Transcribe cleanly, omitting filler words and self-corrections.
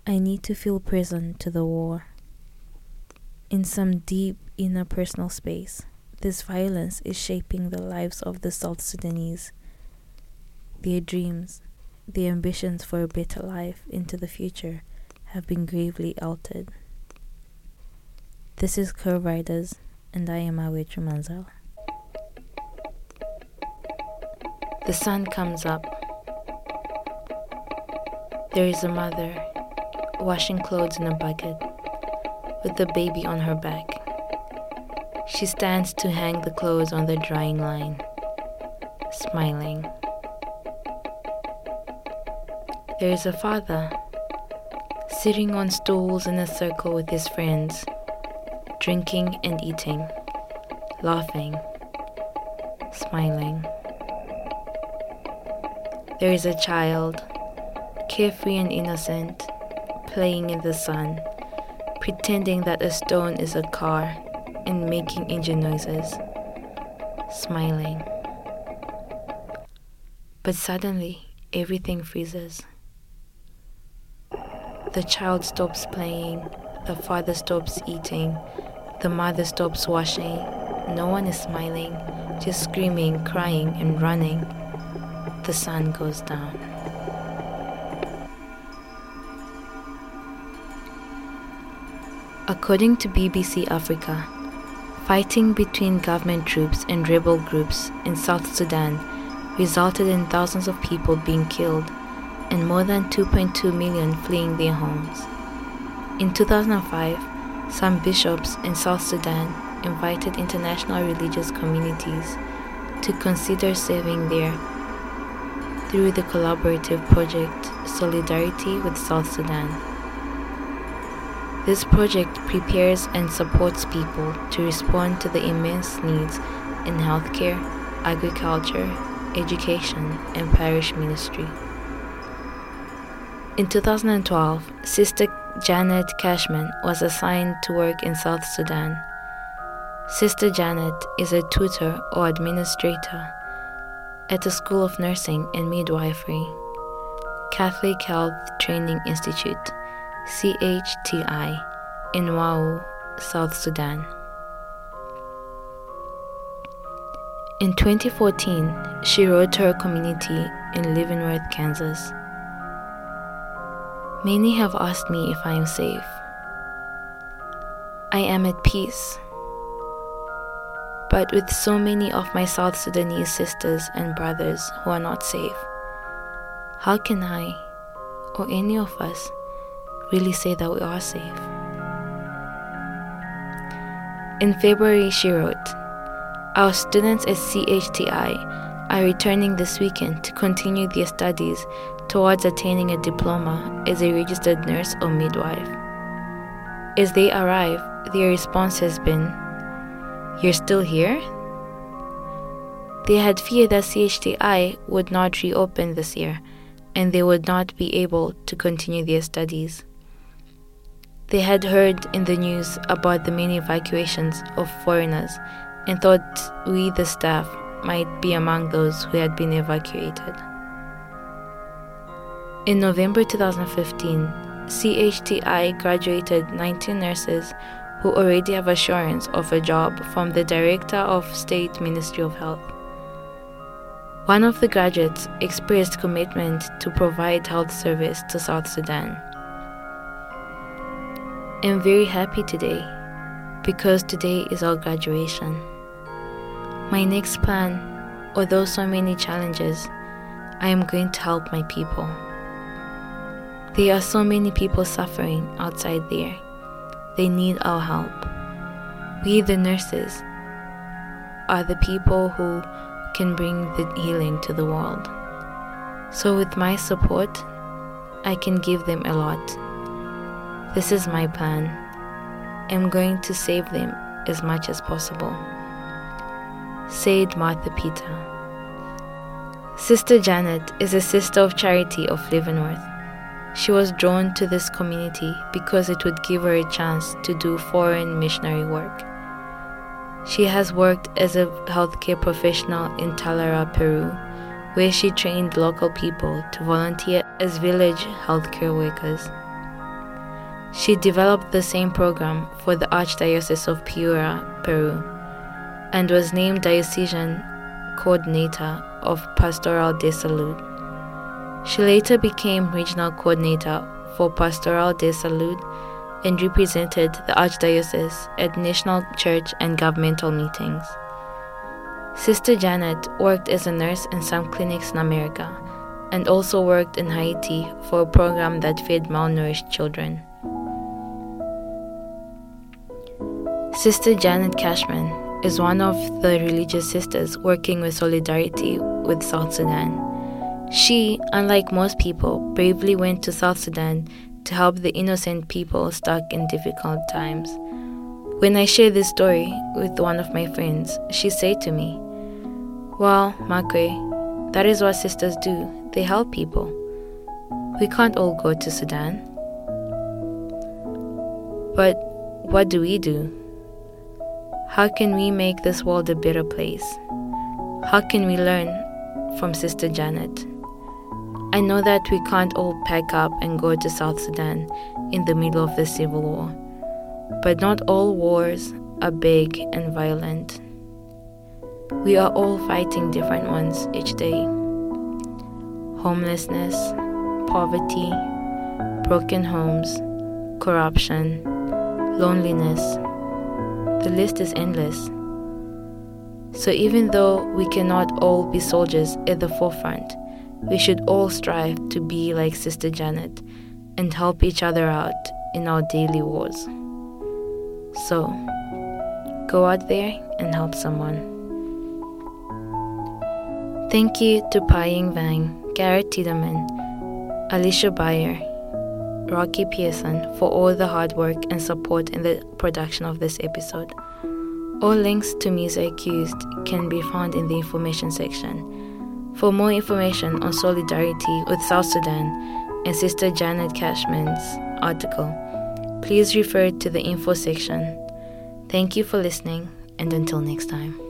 I need to feel prison to the war. In some deep inner personal space, this violence is shaping the lives of the South Sudanese. Their dreams, their ambitions for a better life into the future have been gravely altered. This is Curve Riders, and I am Awet Manzel. The sun comes up. There is a mother washing clothes in a bucket with the baby on her back. She stands to hang the clothes on the drying line, smiling. There is a father sitting on stools in a circle with his friends, drinking and eating, laughing, smiling. There is a child, carefree and innocent, playing in the sun, pretending that a stone is a car and making engine noises, smiling. But suddenly, everything freezes. The child stops playing, the father stops eating, the mother stops washing. No one is smiling, just screaming, crying, and running. The sun goes down. According to BBC Africa, fighting between government troops and rebel groups in South Sudan resulted in thousands of people being killed and more than 2.2 million fleeing their homes. In 2005, some bishops in South Sudan invited international religious communities to consider serving there through the collaborative project Solidarity with South Sudan. This project prepares and supports people to respond to the immense needs in healthcare, agriculture, education, and parish ministry. In 2012, Sister Janet Cashman was assigned to work in South Sudan. Sister Janet is a tutor or administrator at the School of Nursing and Midwifery, Catholic Health Training Institute, CHTI, in Wau, South Sudan. In 2014, she wrote to her community in Leavenworth, Kansas. Many have asked me if I am safe. I am at peace. But with so many of my South Sudanese sisters and brothers who are not safe, how can I, or any of us, really say that we are safe? In February, she wrote, "Our students at CHTI are returning this weekend to continue their studies towards attaining a diploma as a registered nurse or midwife. As they arrive, their response has been, 'You're still here?' They had feared that CHTI would not reopen this year and they would not be able to continue their studies. They had heard in the news about the many evacuations of foreigners and thought we, the staff, might be among those who had been evacuated." In November 2015, CHTI graduated 19 nurses who already have assurance of a job from the Director of State Ministry of Health. One of the graduates expressed commitment to provide health service to South Sudan. I'm very happy today because today is our graduation. My next plan, although so many challenges, I am going to help my people. There are so many people suffering outside there. They need our help. We, the nurses, are the people who can bring the healing to the world. So with my support, I can give them a lot. This is my plan. I'm going to save them as much as possible," said Martha Peter. Sister Janet is a sister of charity of Leavenworth. She was drawn to this community because it would give her a chance to do foreign missionary work. She has worked as a healthcare professional in Talara, Peru, where she trained local people to volunteer as village healthcare workers. She developed the same program for the Archdiocese of Piura, Peru, and was named Diocesan Coordinator of Pastoral de Salud. She later became Regional Coordinator for Pastoral de Salud and represented the Archdiocese at national church and governmental meetings. Sister Janet worked as a nurse in some clinics in America and also worked in Haiti for a program that fed malnourished children. Sister Janet Cashman is one of the religious sisters working with Solidarity with South Sudan. She, unlike most people, bravely went to South Sudan to help the innocent people stuck in difficult times. When I shared this story with one of my friends, she said to me, "Well, Makwe, that is what sisters do. They help people. We can't all go to Sudan." But what do we do? How can we make this world a better place? How can we learn from Sister Janet? I know that we can't all pack up and go to South Sudan in the middle of the civil war, but not all wars are big and violent. We are all fighting different ones each day. Homelessness, poverty, broken homes, corruption, loneliness. The list is endless. So even though we cannot all be soldiers at the forefront, we should all strive to be like Sister Janet and help each other out in our daily wars. So, go out there and help someone. Thank you to Paying Vang, Garrett Tiedemann, Alicia Bayer, Rocky Pearson for all the hard work and support in the production of this episode. All links to music used can be found in the information section. For more information on Solidarity with South Sudan and Sister Janet Cashman's article, please refer to the info section. Thank you for listening, and until next time.